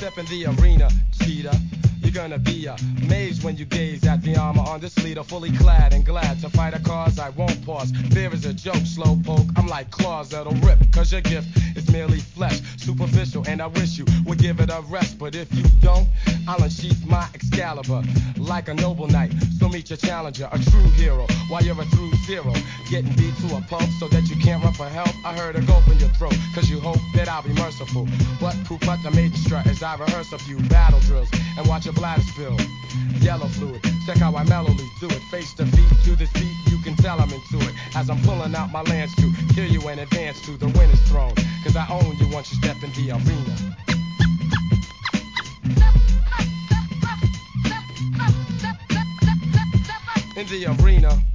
step in the arena, cheetah. You're gonna be amazed when you gaze at the armor on this leader, fully clad and glad to fight a cause I won't pause. Fear is a joke, slow poke. I'm like claws that'll rip, cause your gift is merely flesh, superficial, and I wish you would give it a rest. But if you don't, I'll unsheath my Excalibur like a noble knight. So meet your challenger, a true hero, while you're a through zero, getting beat to a pulp so that you can't run for help. I heard a gulp in your throat, cause you hope that I'll be merciful. But poop out the maiden strut as I rehearse a few battle drills and watch your bladder spill yellow fluid. Check how I mellowly do it, face to feet to this beat. You can tell I'm into it as I'm pulling out my lance to kill you and advance to the winner's throne. Cause I own you once you step in the arena. In the arena.